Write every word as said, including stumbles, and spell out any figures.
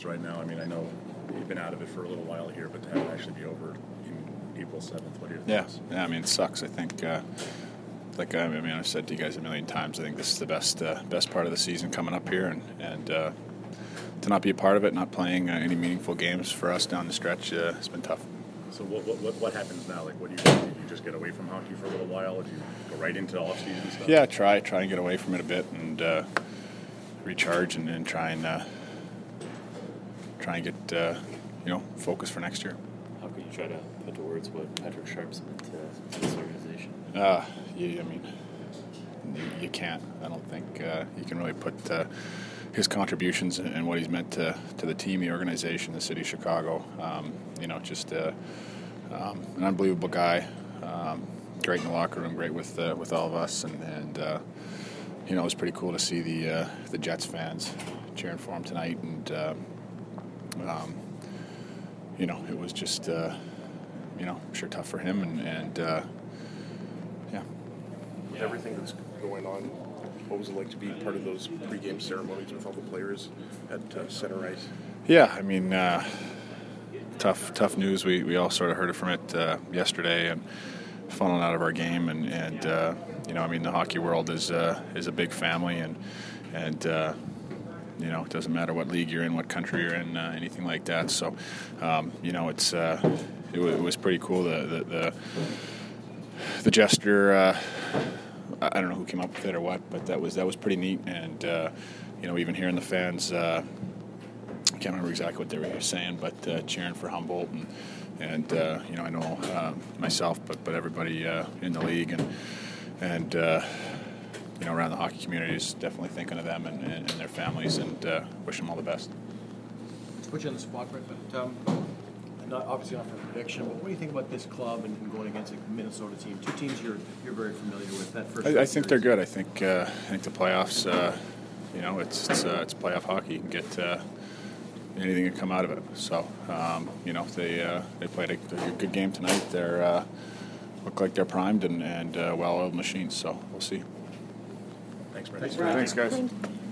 playoffs right now? I mean, I know you've been out of it for a little while here, but to have it actually be over in April seventh, what are your thoughts? Yeah, yeah. I mean, it sucks. I think, uh, like I mean, I've said to you guys a million times, I think this is the best uh, best part of the season coming up here, and and uh, to not be a part of it, not playing uh, any meaningful games for us down the stretch, uh, it's been tough. So what, what what happens now? Like, what do you do? You just get away from hockey for a little while? Or do you go right into off-season stuff? Yeah, try try and get away from it a bit and uh, recharge, and then try and uh, try and get uh, you know focus for next year. How can you try to put to words what Patrick Sharp's meant to this organization? Uh, you, I mean, you, you can't. I don't think uh, you can really put uh, his contributions and what he's meant to, to the team, the organization, the city of Chicago. Um, you know, just uh, um, an unbelievable guy. Um, great in the locker room, great with uh, with all of us, and, and uh, you know, it was pretty cool to see the uh, the Jets fans cheering for him tonight, and uh, um, you know, it was just uh, you know, I'm sure tough for him, and, and uh, yeah. With everything that's going on, what was it like to be part of those pregame ceremonies with all the players at uh, center ice? Yeah, I mean, uh, tough, tough news. We we all sort of heard it from it uh, yesterday, and funneling out of our game, and and uh, you know, I mean, the hockey world is uh, is a big family, and and uh, you know, it doesn't matter what league you're in, what country you're in, uh, anything like that. So, um, you know, it's uh, it, w- it was pretty cool. The the the, the gesture. Uh, I don't know who came up with it or what, but that was that was pretty neat. And uh, you know, even hearing the fans, uh, I can't remember exactly what they were saying, but uh, cheering for Humboldt, and and uh, you know, I know uh, myself, but but everybody uh, in the league and and uh, you know, around the hockey community is definitely thinking of them and, and, and their families, and uh, wish them all the best. Put you on the spot, Brett, but um, not obviously not for a prediction, but what do you think about this club and, and going against a Minnesota team? Two teams you're you're very familiar with. That first. I, I think they're good. I think uh, I think the playoffs. Uh, you know, it's it's, uh, it's playoff hockey. You can get uh, anything can come out of it. So um, you know, they uh, they played a, a good game tonight. They're uh, look like they're primed and and uh, well-oiled machines. So we'll see. Thanks, Brent. Thanks, Thanks, guys.